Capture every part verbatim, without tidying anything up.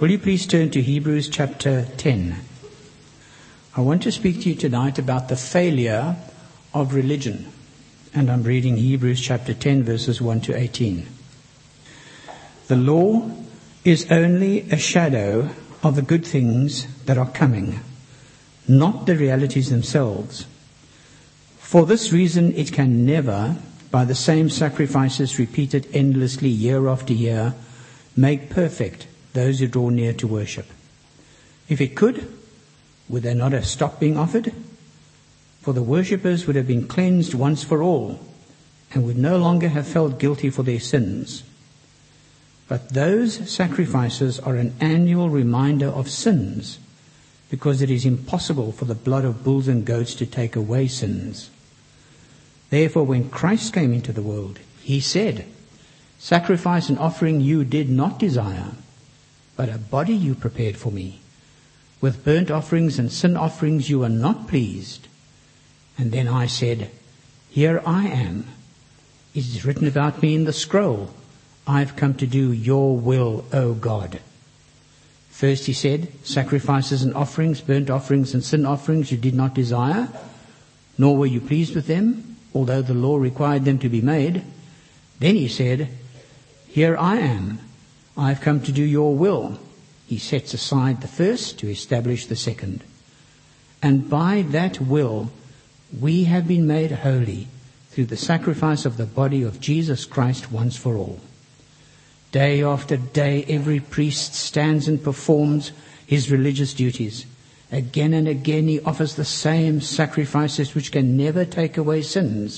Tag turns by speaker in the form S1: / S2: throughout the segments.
S1: Will you please turn to Hebrews chapter ten? I want to speak to you tonight about the failure of religion. And I'm reading Hebrews chapter ten, verses one to eighteen. The law is only a shadow of the good things that are coming, not the realities themselves. For this reason, it can never, by the same sacrifices repeated endlessly year after year, make perfect those who draw near to worship. If it could, would they not have stopped being offered? For the worshippers would have been cleansed once for all, and would no longer have felt guilty for their sins. But those sacrifices are an annual reminder of sins, because it is impossible for the blood of bulls and goats to take away sins. Therefore, when Christ came into the world, he said, "Sacrifice and offering you did not desire, but a body you prepared for me. With burnt offerings and sin offerings you are not pleased." And then I said, "Here I am. It is written about me in the scroll. I've come to do your will, O God." First he said, "Sacrifices and offerings, burnt offerings and sin offerings you did not desire, nor were you pleased with them, although the law required them to be made." Then he said, "Here I am. I've come to do your will." He sets aside the first to establish the second. And by that will we have been made holy through the sacrifice of the body of Jesus Christ once for all. Day after day every priest stands and performs his religious duties. Again and again he offers the same sacrifices which can never take away sins.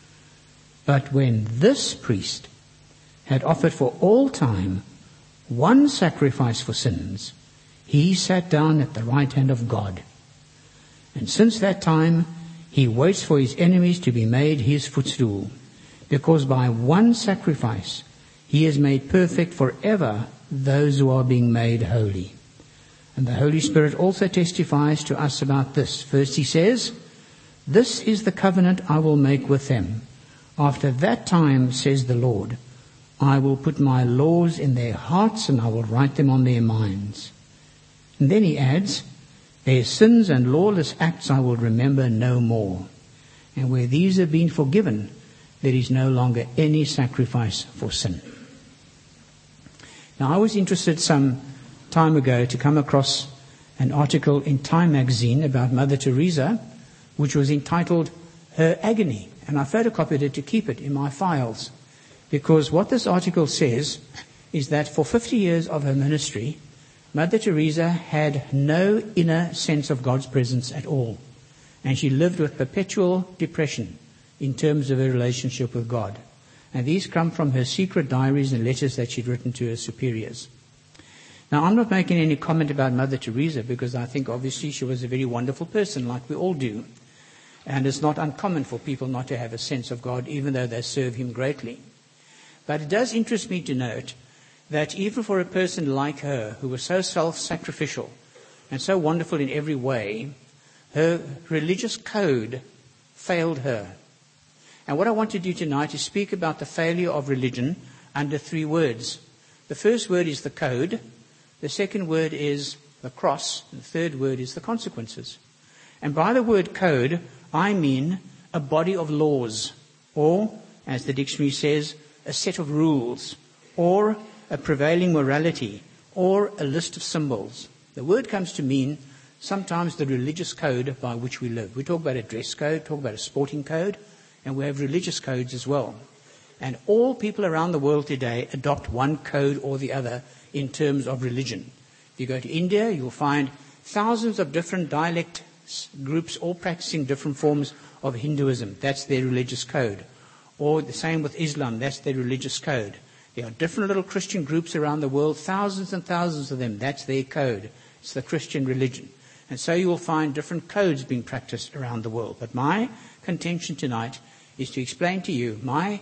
S1: But when this priest had offered for all time one sacrifice for sins, he sat down at the right hand of God. And since that time, he waits for his enemies to be made his footstool, because by one sacrifice he has made perfect forever those who are being made holy. And the Holy Spirit also testifies to us about this. First he says, "This is the covenant I will make with them. After that time, says the Lord, I will put my laws in their hearts and I will write them on their minds." And then he adds, "Their sins and lawless acts I will remember no more. And where these have been forgiven, there is no longer any sacrifice for sin." Now I was interested some time ago to come across an article in Time magazine about Mother Teresa, which was entitled "Her Agony." And I photocopied it to keep it in my files. Because what this article says is that for fifty years of her ministry, Mother Teresa had no inner sense of God's presence at all. And she lived with perpetual depression in terms of her relationship with God. And these come from her secret diaries and letters that she'd written to her superiors. Now, I'm not making any comment about Mother Teresa because I think obviously she was a very wonderful person, like we all do. And it's not uncommon for people not to have a sense of God, even though they serve him greatly. But it does interest me to note that even for a person like her, who was so self-sacrificial and so wonderful in every way, her religious code failed her. And what I want to do tonight is speak about the failure of religion under three words. The first word is the code, the second word is the cross, and the third word is the consequences. And by the word code, I mean a body of laws, or, as the dictionary says, a set of rules, or a prevailing morality, or a list of symbols. The word comes to mean sometimes the religious code by which we live. We talk about a dress code, talk about a sporting code, and we have religious codes as well. And all people around the world today adopt one code or the other in terms of religion. If you go to India, you'll find thousands of different dialect groups all practicing different forms of Hinduism. That's their religious code. Or the same with Islam, that's their religious code. There are different little Christian groups around the world, thousands and thousands of them. That's their code. It's the Christian religion. And so you will find different codes being practiced around the world. But my contention tonight is to explain to you, my,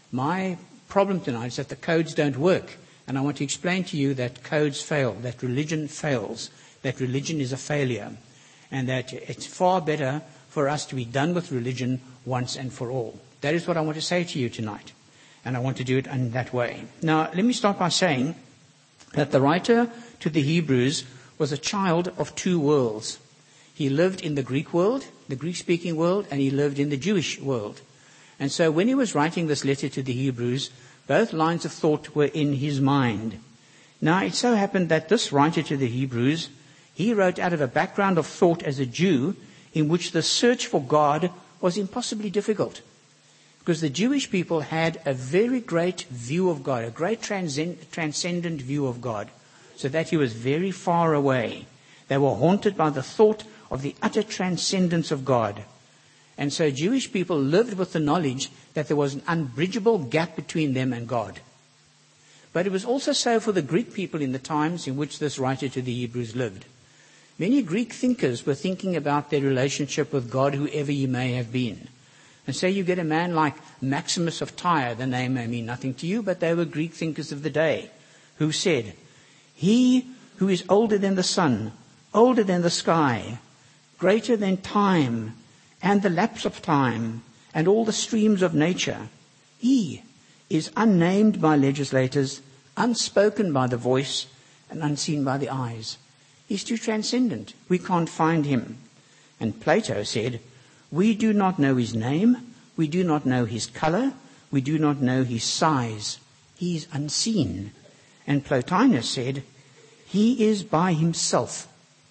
S1: my problem tonight is that the codes don't work. And I want to explain to you that codes fail, that religion fails, that religion is a failure, and that it's far better for us to be done with religion once and for all. That is what I want to say to you tonight, and I want to do it in that way. Now, let me start by saying that the writer to the Hebrews was a child of two worlds. He lived in the Greek world, the Greek-speaking world, and he lived in the Jewish world. And so when he was writing this letter to the Hebrews, both lines of thought were in his mind. Now, it so happened that this writer to the Hebrews, he wrote out of a background of thought as a Jew in which the search for God was impossibly difficult. Because the Jewish people had a very great view of God, a great transcend- transcendent view of God, so that he was very far away. They were haunted by the thought of the utter transcendence of God. And so Jewish people lived with the knowledge that there was an unbridgeable gap between them and God. But it was also so for the Greek people in the times in which this writer to the Hebrews lived. Many Greek thinkers were thinking about their relationship with God, whoever he may have been. And so you get a man like Maximus of Tyre, the name may mean nothing to you, but they were Greek thinkers of the day, who said, "He who is older than the sun, older than the sky, greater than time and the lapse of time and all the streams of nature, he is unnamed by legislators, unspoken by the voice, and unseen by the eyes. He's too transcendent. We can't find him." And Plato said, "We do not know his name, we do not know his color, we do not know his size. He is unseen." And Plotinus said, "He is by himself,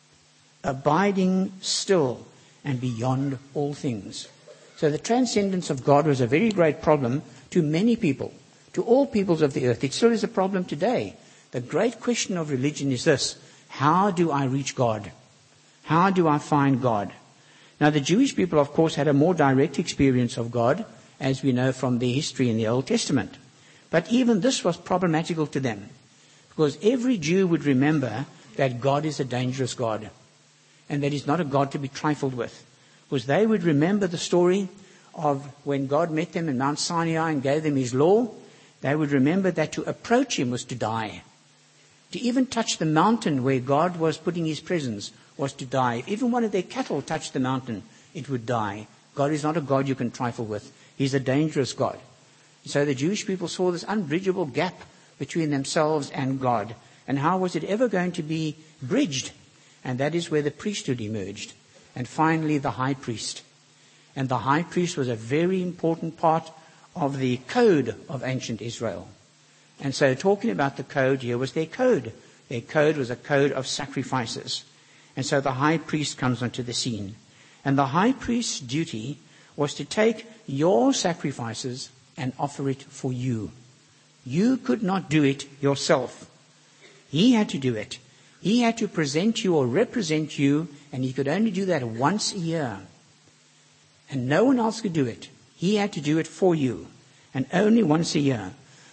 S1: abiding still and beyond all things." So the transcendence of God was a very great problem to many people, to all peoples of the earth. It still is a problem today. The great question of religion is this: how do I reach God? How do I find God? Now, the Jewish people, of course, had a more direct experience of God, as we know from the history in the Old Testament. But even this was problematical to them, because every Jew would remember that God is a dangerous God, and that he's not a God to be trifled with. Because they would remember the story of when God met them in Mount Sinai and gave them his law. They would remember that to approach him was to die. To even touch the mountain where God was putting his presence was to die. If even one of their cattle touched the mountain, it would die. God is not a God you can trifle with. He's a dangerous God. So the Jewish people saw this unbridgeable gap between themselves and God. And how was it ever going to be bridged? And that is where the priesthood emerged. And finally, the high priest. And the high priest was a very important part of the code of ancient Israel. And so talking about the code, here was their code. Their code was a code of sacrifices. And so the high priest comes onto the scene. And the high priest's duty was to take your sacrifices and offer it for you. You could not do it yourself. He had to do it. He had to present you or represent you, and he could only do that once a year. And no one else could do it. He had to do it for you, and only once a year.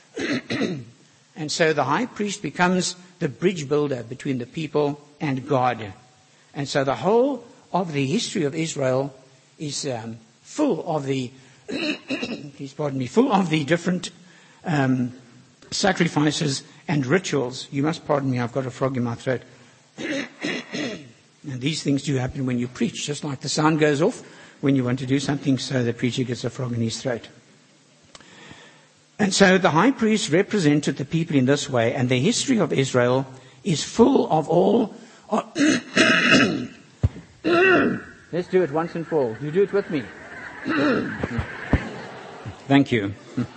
S1: And so the high priest becomes the bridge builder between the people and God. And so the whole of the history of Israel is um, full of the, please pardon me, full of the different um, sacrifices and rituals. You must pardon me, I've got a frog in my throat. And these things do happen when you preach, just like the sound goes off when you want to do something, so the preacher gets a frog in his throat. And so the high priest represented the people in this way, and the history of Israel is full of all... Let's do it once and for all. You do it with me. Thank you.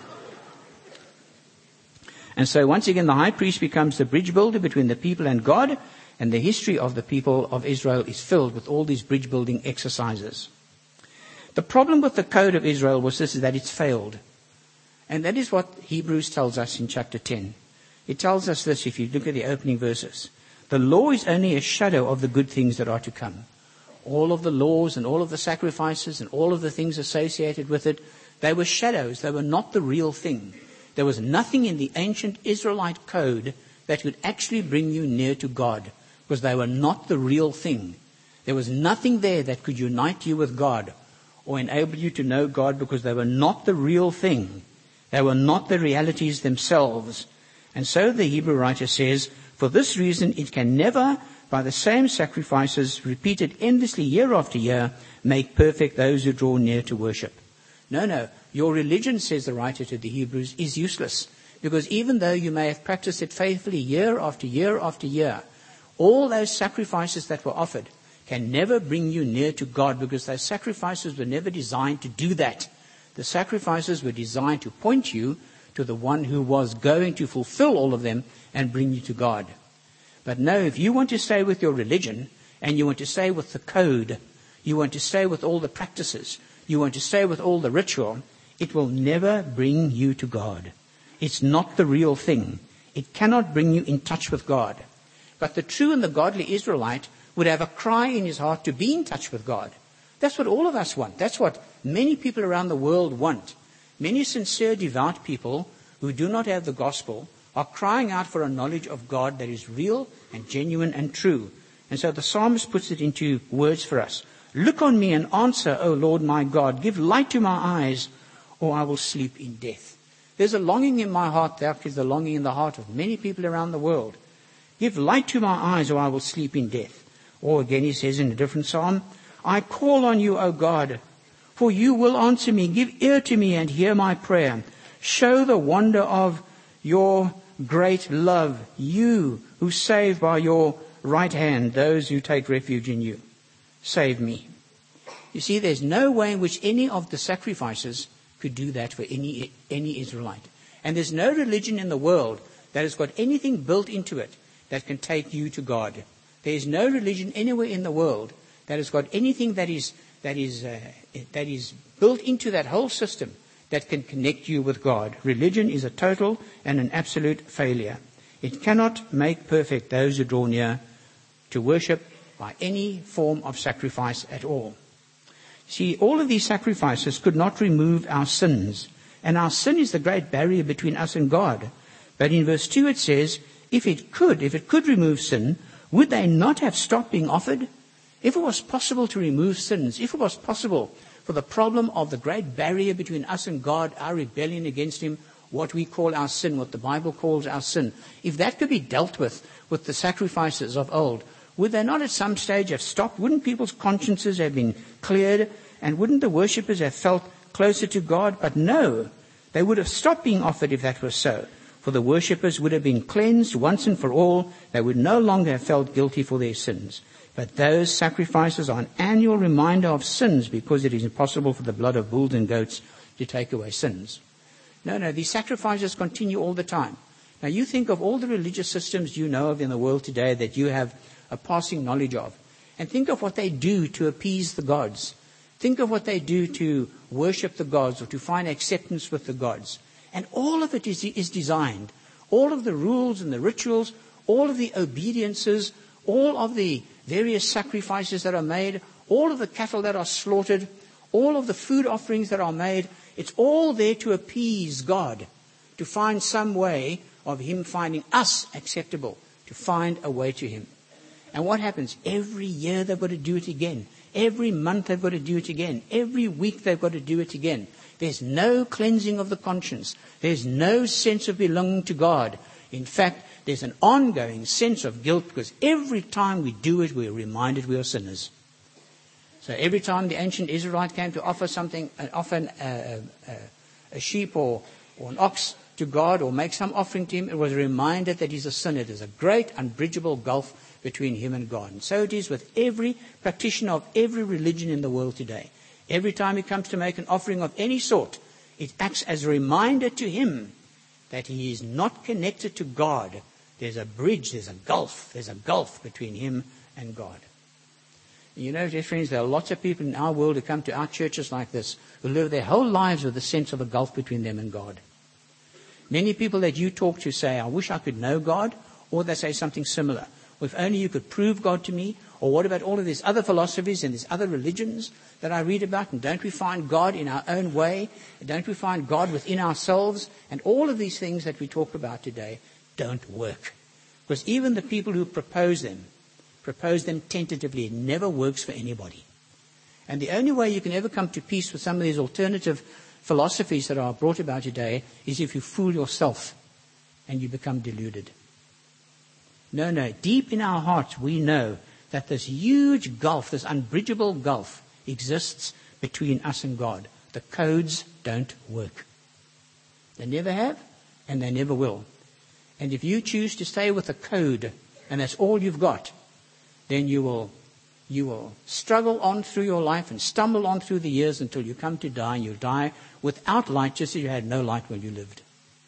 S1: And so once again, the high priest becomes the bridge builder between the people and God, and the history of the people of Israel is filled with all these bridge building exercises. The problem with the code of Israel was this, is that it's failed. And that is what Hebrews tells us in chapter ten. It tells us this, if you look at the opening verses. The law is only a shadow of the good things that are to come. All of the laws and all of the sacrifices and all of the things associated with it, they were shadows. They were not the real thing. There was nothing in the ancient Israelite code that could actually bring you near to God, because they were not the real thing. There was nothing there that could unite you with God or enable you to know God, because they were not the real thing. They were not the realities themselves. And so the Hebrew writer says, for this reason it can never, by the same sacrifices repeated endlessly year after year, make perfect those who draw near to worship. No, no, your religion, says the writer to the Hebrews, is useless, Because even though you may have practiced it faithfully year after year after year, all those sacrifices that were offered can never bring you near to God, because those sacrifices were never designed to do that. The sacrifices were designed to point you to the one who was going to fulfill all of them and bring you to God. But no, if you want to stay with your religion, and you want to stay with the code, you want to stay with all the practices, you want to stay with all the ritual, it will never bring you to God. It's not the real thing. It cannot bring you in touch with God. But the true and the godly Israelite would have a cry in his heart to be in touch with God. That's what all of us want. That's what many people around the world want. Many sincere, devout people who do not have the gospel are crying out for a knowledge of God that is real and genuine and true. And so the psalmist puts it into words for us. Look on me and answer, O Lord my God. Give light to my eyes, or I will sleep in death. There's a longing in my heart, there is a longing in the heart of many people around the world. Give light to my eyes, or I will sleep in death. Or again he says in a different psalm, I call on you, O God, for you will answer me. Give ear to me and hear my prayer. Show the wonder of your great love, you who save by your right hand those who take refuge in you. Save me. You see, there's no way in which any of the sacrifices could do that for any any Israelite. And there's no religion in the world that has got anything built into it that can take you to God. There is no religion anywhere in the world that has got anything that is that is uh, that is built into that whole system that can connect you with God. Religion is a total and an absolute failure. It cannot make perfect those who draw near to worship by any form of sacrifice at all. See, all of these sacrifices could not remove our sins, and our sin is the great barrier between us and God. But in verse two it says, if it could, if it could remove sin, would they not have stopped being offered? If it was possible to remove sins, if it was possible for the problem of the great barrier between us and God, our rebellion against him, what we call our sin, what the Bible calls our sin, if that could be dealt with with the sacrifices of old, would they not at some stage have stopped? Wouldn't people's consciences have been cleared? And wouldn't the worshippers have felt closer to God? But no, they would have stopped being offered if that was so. For the worshippers would have been cleansed once and for all. They would no longer have felt guilty for their sins. But those sacrifices are an annual reminder of sins, because it is impossible for the blood of bulls and goats to take away sins. No, no, these sacrifices continue all the time. Now you think of all the religious systems you know of in the world today that you have a passing knowledge of, and think of what they do to appease the gods. Think of what they do to worship the gods or to find acceptance with the gods. And all of it is, is designed. All of the rules and the rituals, all of the obediences, all of the various sacrifices that are made, all of the cattle that are slaughtered, all of the food offerings that are made, it's all there to appease God, to find some way of him finding us acceptable, to find a way to him. And what happens? Every year they've got to do it again. Every month they've got to do it again. Every week they've got to do it again. There's no cleansing of the conscience. There's no sense of belonging to God. In fact, there's an ongoing sense of guilt, because every time we do it, we're reminded we are sinners. So every time the ancient Israelite came to offer something, uh, offer an, uh, uh, a sheep or, or an ox to God, or make some offering to him, it was a reminder that he's a sinner. There's a great unbridgeable gulf between him and God. And so it is with every practitioner of every religion in the world today. Every time he comes to make an offering of any sort, it acts as a reminder to him that he is not connected to God. There's a bridge, there's a gulf, there's a gulf between him and God. You know, dear friends, there are lots of people in our world who come to our churches like this, who live their whole lives with a sense of a gulf between them and God. Many people that you talk to say, I wish I could know God, or they say something similar. If only you could prove God to me. Or what about all of these other philosophies and these other religions that I read about? And don't we find God in our own way? Don't we find God within ourselves? And all of these things that we talk about today don't work. Because even the people who propose them, propose them tentatively. It never works for anybody. And the only way you can ever come to peace with some of these alternative philosophies that are brought about today is if you fool yourself and you become deluded. No, no. Deep in our hearts, we know that this huge gulf, this unbridgeable gulf, exists between us and God. The codes don't work. They never have, and they never will. And if you choose to stay with the code, and that's all you've got, then you will you will struggle on through your life and stumble on through the years until you come to die, and you'll die without light, just as you had no light when you lived.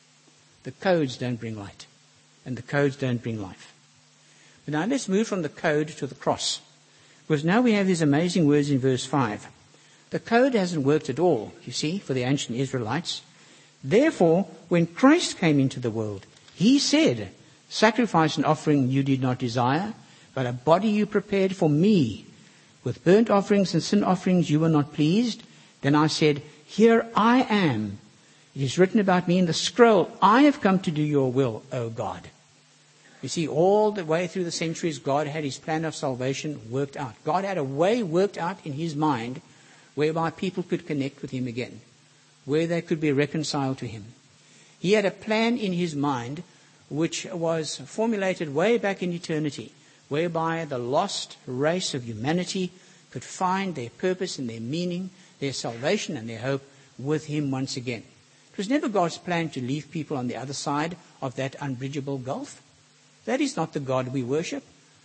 S1: The codes don't bring light, and the codes don't bring life. But now let's move from the code to the cross, because now we have these amazing words in verse five. The code hasn't worked at all, you see, for the ancient Israelites. Therefore, when Christ came into the world, he said, sacrifice and offering you did not desire, but a body you prepared for me. With burnt offerings and sin offerings you were not pleased. Then I said, here I am. It is written about me in the scroll. I have come to do your will, O God. You see, all the way through the centuries, God had his plan of salvation worked out. God had a way worked out in his mind whereby people could connect with him again, where they could be reconciled to him. He had a plan in his mind which was formulated way back in eternity, whereby the lost race of humanity could find their purpose and their meaning, their salvation and their hope with him once again. It was never God's plan to leave people on the other side of that unbridgeable gulf. That is not the God we worship.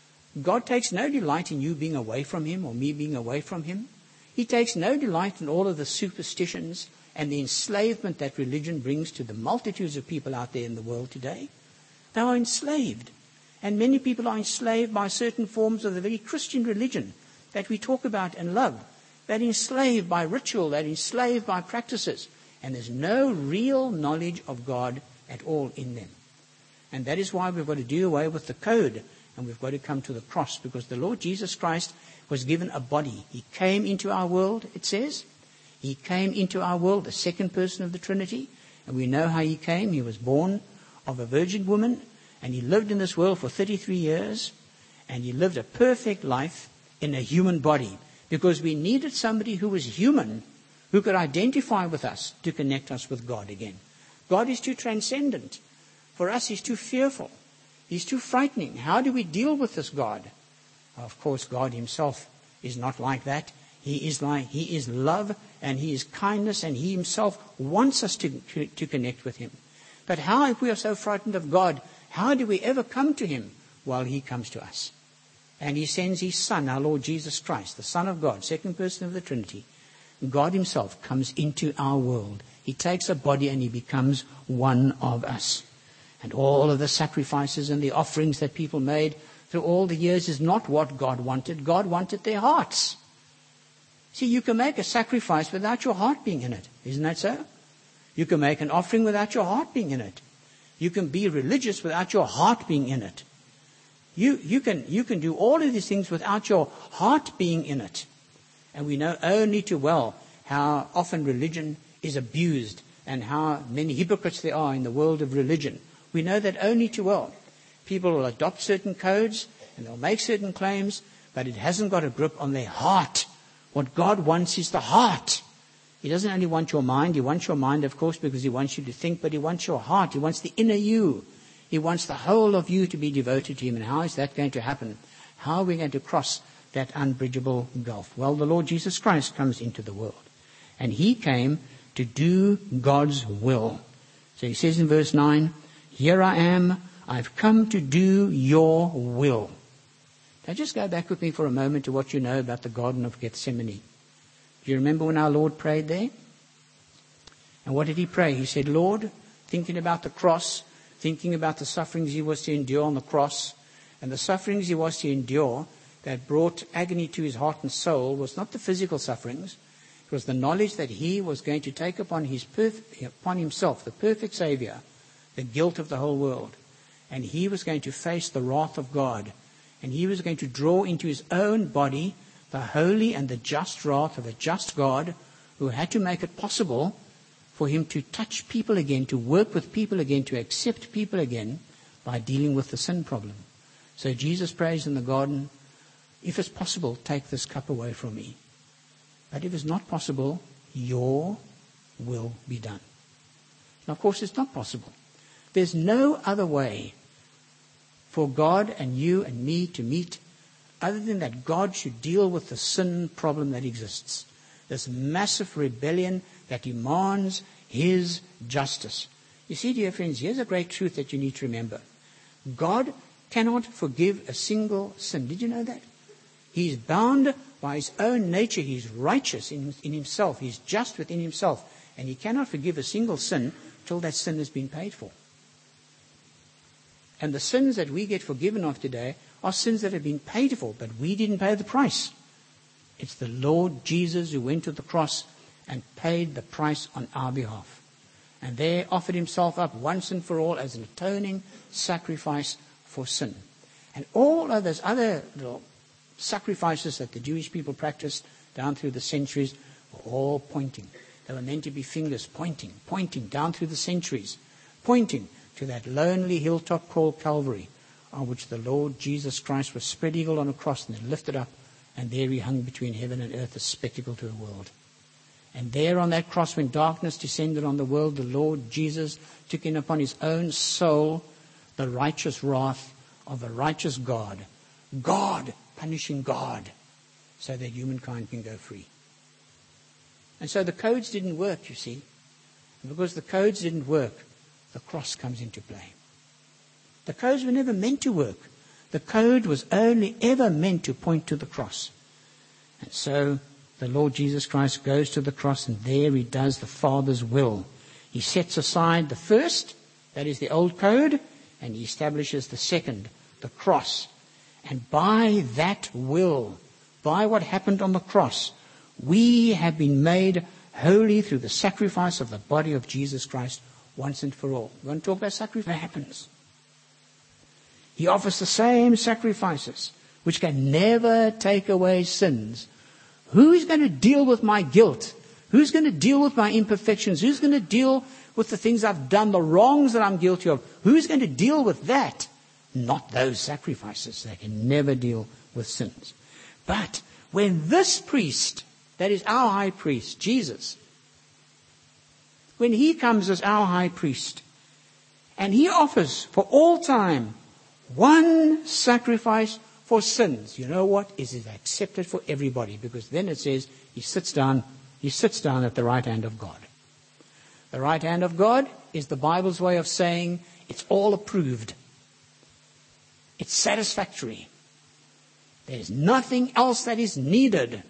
S1: God takes no delight in you being away from him or me being away from him. He takes no delight in all of the superstitions and the enslavement that religion brings to the multitudes of people out there in the world today. They are enslaved. And many people are enslaved by certain forms of the very Christian religion that we talk about and love. They're enslaved by ritual. They're enslaved by practices. And there's no real knowledge of God at all in them. And that is why we've got to do away with the code. And we've got to come to the cross. Because the Lord Jesus Christ was given a body. He came into our world, it says. He came into our world, the second person of the Trinity. And we know how he came. He was born of a virgin woman. And he lived in this world for thirty-three years. And he lived a perfect life in a human body. Because we needed somebody who was human, who could identify with us to connect us with God again. God is too transcendent. For us, he's too fearful. He's too frightening. How do we deal with this God? Of course, God himself is not like that. He is like, he is love and he is kindness, and he himself wants us to, to, to connect with him. But how, if we are so frightened of God, how do we ever come to him? Well, he comes to us. And he sends his Son, our Lord Jesus Christ, the Son of God, second person of the Trinity. God himself comes into our world. He takes a body and he becomes one of us. And all of the sacrifices and the offerings that people made through all the years is not what God wanted. God wanted their hearts. See, you can make a sacrifice without your heart being in it. Isn't that so? You can make an offering without your heart being in it. You can be religious without your heart being in it. You, you can, you can do all of these things without your heart being in it. And we know only too well how often religion is abused and how many hypocrites there are in the world of religion. We know that only too well. People will adopt certain codes and they'll make certain claims, but it hasn't got a grip on their heart. What God wants is the heart. He doesn't only want your mind. He wants your mind, of course, because he wants you to think, but he wants your heart. He wants the inner you. He wants the whole of you to be devoted to him. And how is that going to happen? How are we going to cross that unbridgeable gulf? Well, the Lord Jesus Christ comes into the world. And he came to do God's will. So he says in verse nine, here I am, I've come to do your will. Now just go back with me for a moment to what you know about the Garden of Gethsemane. Do you remember when our Lord prayed there? And what did he pray? He said, Lord, thinking about the cross, thinking about the sufferings he was to endure on the cross, and the sufferings he was to endure that brought agony to his heart and soul was not the physical sufferings. It was the knowledge that he was going to take upon his perf- upon himself, the perfect Savior, the guilt of the whole world. And he was going to face the wrath of God. And he was going to draw into his own body the holy and the just wrath of a just God who had to make it possible for him to touch people again, to work with people again, to accept people again by dealing with the sin problem. So Jesus prays in the garden, if it's possible, take this cup away from me. But if it's not possible, your will be done. Now, of course, it's not possible. There's no other way for God and you and me to meet other than that God should deal with the sin problem that exists. This massive rebellion that demands his justice. You see, dear friends, here's a great truth that you need to remember. God cannot forgive a single sin. Did you know that? He's bound by his own nature. He's righteous in, in himself. He's just within himself. And he cannot forgive a single sin till that sin has been paid for. And the sins that we get forgiven of today are sins that have been paid for, but we didn't pay the price. It's the Lord Jesus who went to the cross and paid the price on our behalf. And there offered himself up once and for all as an atoning sacrifice for sin. And all of those other little sacrifices that the Jewish people practiced down through the centuries were all pointing. They were meant to be fingers pointing, pointing down through the centuries, pointing to that lonely hilltop called Calvary, on which the Lord Jesus Christ was spread eagle on a cross and then lifted up, and there he hung between heaven and earth, a spectacle to the world. And there on that cross, when darkness descended on the world, the Lord Jesus took in upon his own soul the righteous wrath of a righteous God. God punishing God, so that humankind can go free. And so the codes didn't work, you see. And because the codes didn't work, the cross comes into play. The codes were never meant to work. The code was only ever meant to point to the cross. And so the Lord Jesus Christ goes to the cross, and there he does the Father's will. He sets aside the first, that is the old code, and he establishes the second, the cross. And by that will, by what happened on the cross, we have been made holy through the sacrifice of the body of Jesus Christ once and for all. You want to talk about sacrifice? What happens? He offers the same sacrifices, which can never take away sins. Who's going to deal with my guilt? Who's going to deal with my imperfections? Who's going to deal with the things I've done, the wrongs that I'm guilty of? Who's going to deal with that? Not those sacrifices. They can never deal with sins. But when this priest, that is our high priest, Jesus, when he comes as our high priest, and he offers for all time one sacrifice for sins, you know what? Is it accepted for everybody? Because then it says he sits down, he sits down at the right hand of God. The right hand of God is the Bible's way of saying it's all approved. It's satisfactory. There's nothing else that is needed.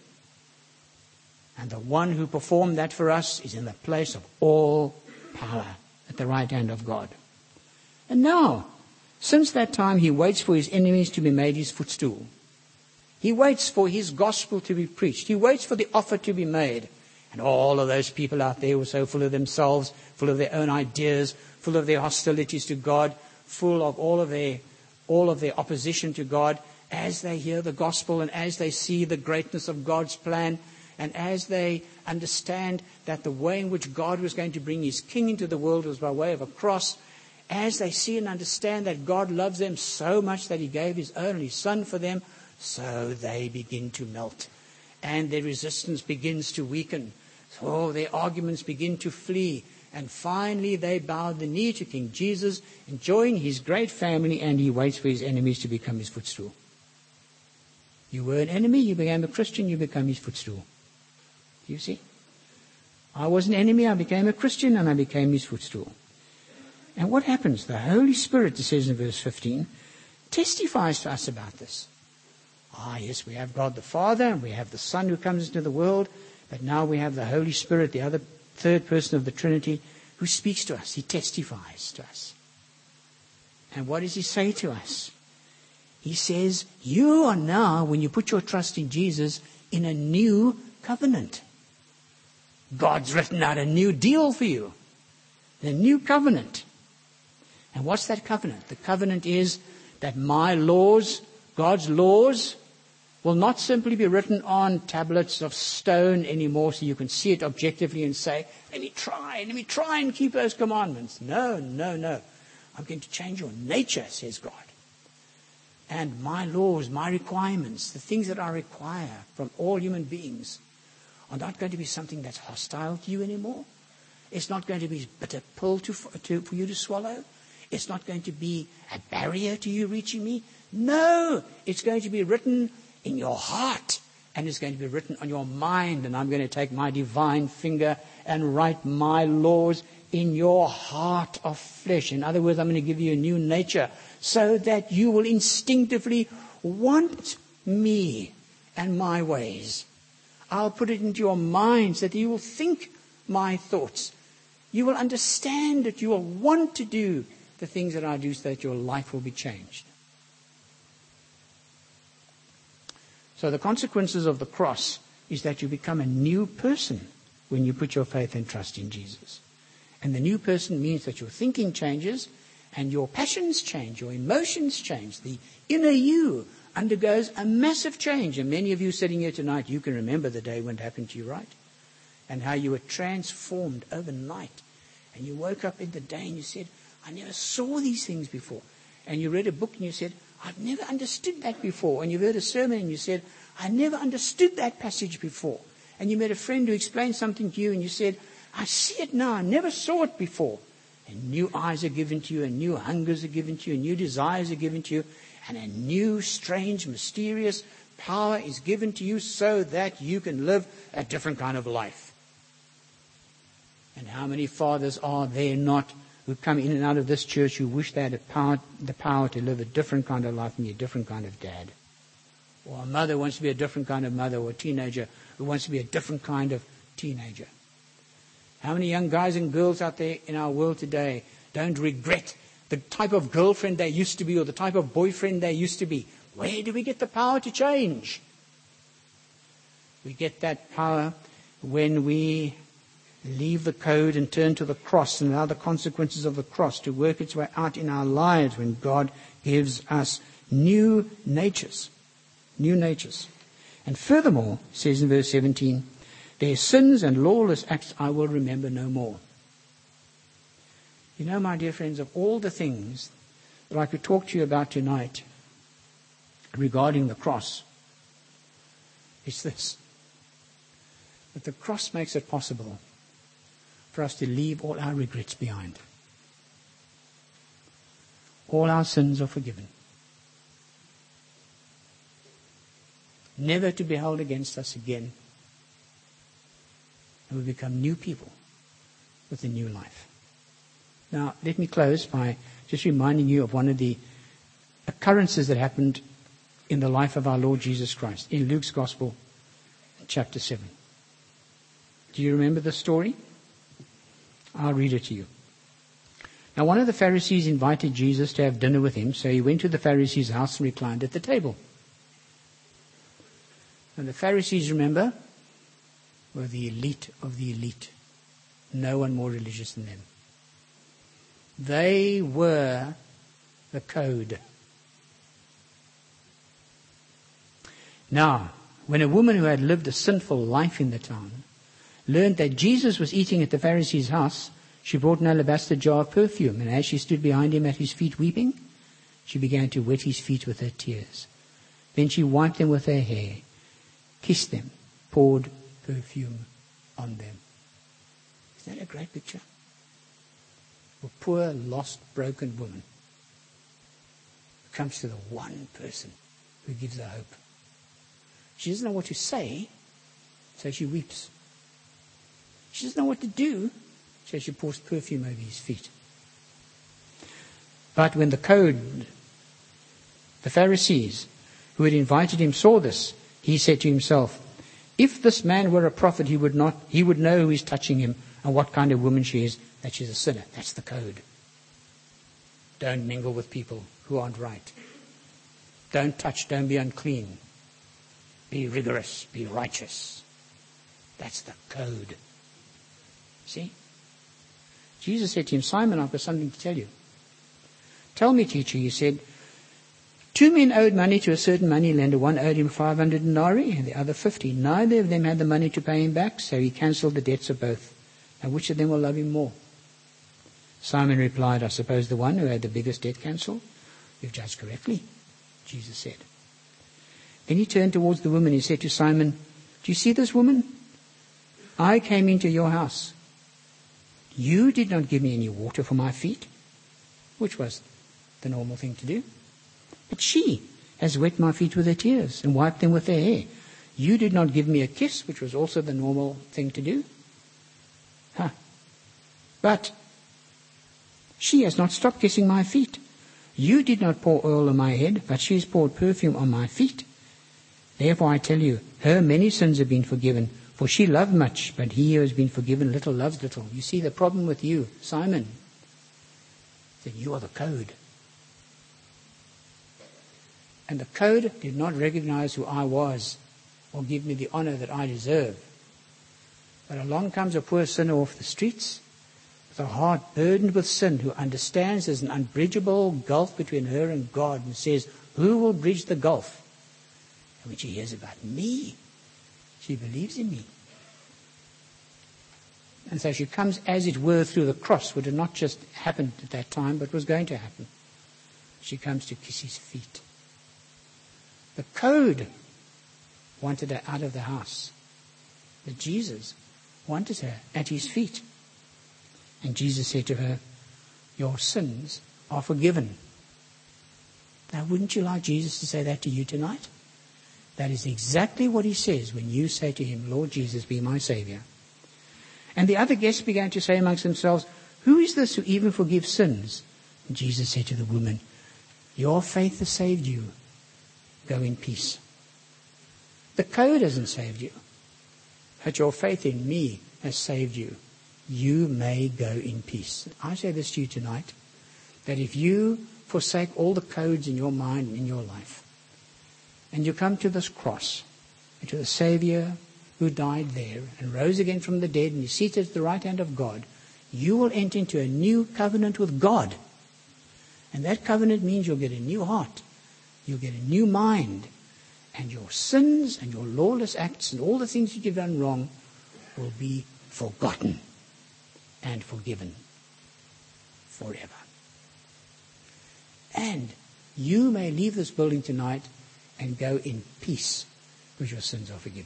S1: And the one who performed that for us is in the place of all power at the right hand of God. And now, since that time, he waits for his enemies to be made his footstool. He waits for his gospel to be preached. He waits for the offer to be made. And all of those people out there who are so full of themselves, full of their own ideas, full of their hostilities to God, full of all of their, all of their opposition to God, as they hear the gospel and as they see the greatness of God's plan, and as they understand that the way in which God was going to bring his king into the world was by way of a cross, as they see and understand that God loves them so much that he gave his only son for them, so they begin to melt. And their resistance begins to weaken. So their arguments begin to flee. And finally they bow the knee to King Jesus, enjoying his great family, and he waits for his enemies to become his footstool. You were an enemy, you became a Christian, you become his footstool. Do you see? I was an enemy, I became a Christian, and I became his footstool. And what happens? The Holy Spirit, it says in verse fifteen, testifies to us about this. Ah, yes, we have God the Father, and we have the Son who comes into the world, but now we have the Holy Spirit, the other third person of the Trinity, who speaks to us. He testifies to us. And what does he say to us? He says, you are now, when you put your trust in Jesus, in a new covenant. God's written out a new deal for you. A new covenant. And what's that covenant? The covenant is that my laws, God's laws, will not simply be written on tablets of stone anymore so you can see it objectively and say, let me try, let me try and keep those commandments. No, no, no. I'm going to change your nature, says God. And my laws, my requirements, the things that I require from all human beings are not going to be something that's hostile to you anymore. It's not going to be a bitter pill to, to, for you to swallow. It's not going to be a barrier to you reaching me. No, it's going to be written in your heart. and it's going to be written on your mind, and I'm going to take my divine finger and write my laws in your heart of flesh. In other words, I'm going to give you a new nature so that you will instinctively want me and my ways. I'll put it into your mind so that you will think my thoughts. You will understand that you will want to do the things that I do so that your life will be changed. So the consequences of the cross is that you become a new person when you put your faith and trust in Jesus. And the new person means that your thinking changes and your passions change, your emotions change. The inner you undergoes a massive change. And many of you sitting here tonight, you can remember the day when it happened to you, right? And how you were transformed overnight. And you woke up in the day and you said, I never saw these things before. And you read a book and you said, I've never understood that before. And you heard a sermon and you said, I never understood that passage before. And you met a friend who explained something to you and you said, I see it now, I never saw it before. And new eyes are given to you, and new hungers are given to you, and new desires are given to you, and a new, strange, mysterious power is given to you so that you can live a different kind of life. And how many fathers are there not who come in and out of this church who wish they had the power, the power to live a different kind of life and be a different kind of dad? Or a mother wants to be a different kind of mother, or a teenager who wants to be a different kind of teenager. How many young guys and girls out there in our world today don't regret the type of girlfriend they used to be or the type of boyfriend they used to be? Where do we get the power to change? We get that power when we leave the code and turn to the cross and allow the consequences of the cross to work its way out in our lives when God gives us new natures. New natures. And furthermore, it says in verse seventeen, their sins and lawless acts I will remember no more. You know, my dear friends, of all the things that I could talk to you about tonight regarding the cross, it's this. That the cross makes it possible for us to leave all our regrets behind. All our sins are forgiven. Never to be held against us again. And we become new people with a new life. Now, let me close by just reminding you of one of the occurrences that happened in the life of our Lord Jesus Christ in Luke's Gospel, chapter seven. Do you remember the story? I'll read it to you. Now, one of the Pharisees invited Jesus to have dinner with him, so he went to the Pharisee's house and reclined at the table. And the Pharisees, remember, were the elite of the elite. No one more religious than them. They were the code. Now, when a woman who had lived a sinful life in the town learned that Jesus was eating at the Pharisee's house, she brought an alabaster jar of perfume, and as she stood behind him at his feet weeping, she began to wet his feet with her tears. Then she wiped them with her hair, kissed them, poured perfume on them. Isn't that a great picture? A poor, lost, broken woman who comes to the one person who gives her hope. She doesn't know what to say, so she weeps. She doesn't know what to do, so she pours perfume over his feet. But when the code, the Pharisees who had invited him saw this, he said to himself, if this man were a prophet, he would not, he would know who is touching him and what kind of woman she is, that she's a sinner. That's the code. Don't mingle with people who aren't right. Don't touch, don't be unclean. Be rigorous, be righteous. That's the code. See? Jesus said to him, Simon, I've got something to tell you. Tell me, teacher, he said. Two men owed money to a certain moneylender. One owed him five hundred denarii and the other fifty. Neither of them had the money to pay him back, so he cancelled the debts of both. And which of them will love him more? Simon replied, I suppose the one who had the biggest debt cancelled. You've judged correctly, Jesus said. Then he turned towards the woman. He said to Simon, do you see this woman? I came into your house. You did not give me any water for my feet, which was the normal thing to do. But she has wet my feet with her tears and wiped them with her hair. You did not give me a kiss, which was also the normal thing to do. Huh. But she has not stopped kissing my feet. You did not pour oil on my head, but she has poured perfume on my feet. Therefore I tell you, her many sins have been forgiven, for she loved much, but he who has been forgiven little loves little. You see the problem with you, Simon, that you are the code. And the code did not recognize who I was or give me the honor that I deserve. But along comes a poor sinner off the streets with a heart burdened with sin, who understands there's an unbridgeable gulf between her and God, and says, who will bridge the gulf? And when she hears about me, she believes in me. And so she comes, as it were, through the cross, which had not just happened at that time, but was going to happen. She comes to kiss his feet. The code wanted her out of the house, but Jesus wanted her at his feet. And Jesus said to her, your sins are forgiven. Now, wouldn't you like Jesus to say that to you tonight? That is exactly what he says when you say to him, Lord Jesus, be my Savior. And the other guests began to say amongst themselves, who is this who even forgives sins? And Jesus said to the woman, your faith has saved you. Go in peace. The code hasn't saved you, but your faith in me has saved you. You may go in peace. I say this to you tonight, that if you forsake all the codes in your mind and in your life, and you come to this cross, and to the Savior who died there and rose again from the dead and is seated at the right hand of God, you will enter into a new covenant with God. And that covenant means you'll get a new heart, you'll get a new mind, and your sins and your lawless acts and all the things that you've done wrong will be forgotten and forgiven forever. And you may leave this building tonight and go in peace, because your sins are forgiven.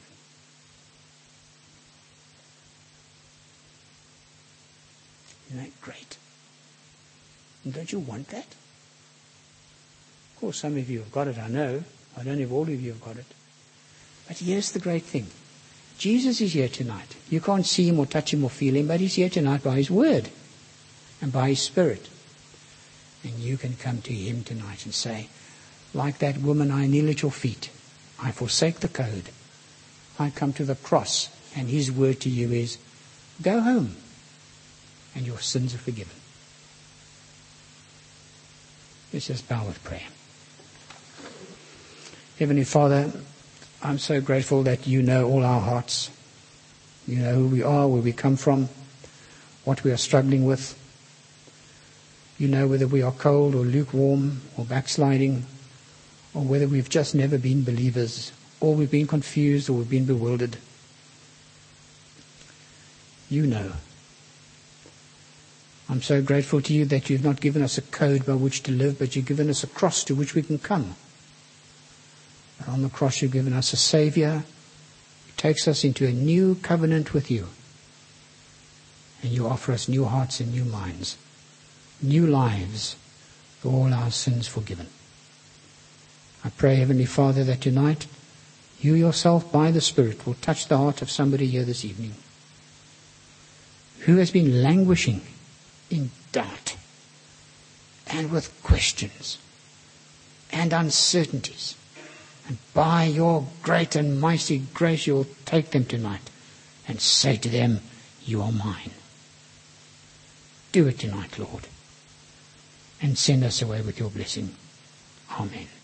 S1: Isn't that great? And don't you want that? Of course, some of you have got it, I know. I don't know if all of you have got it. But here's the great thing. Jesus is here tonight. You can't see him or touch him or feel him, but he's here tonight by his word and by his Spirit. And you can come to him tonight and say, like that woman, I kneel at your feet. I forsake the code. I come to the cross, and his word to you is, go home, and your sins are forgiven. Let's just bow with prayer. Heavenly Father, I'm so grateful that you know all our hearts. You know who we are, where we come from, what we are struggling with. You know whether we are cold or lukewarm or backsliding, or whether we've just never been believers, or we've been confused, or we've been bewildered. You know. I'm so grateful to you that you've not given us a code by which to live, but you've given us a cross to which we can come. And on the cross you've given us a Savior who takes us into a new covenant with you. And you offer us new hearts and new minds, new lives, for all our sins forgiven. I pray, Heavenly Father, that tonight you yourself by the Spirit will touch the heart of somebody here this evening who has been languishing in doubt and with questions and uncertainties. And by your great and mighty grace, you will take them tonight and say to them, you are mine. Do it tonight, Lord, and send us away with your blessing. Amen.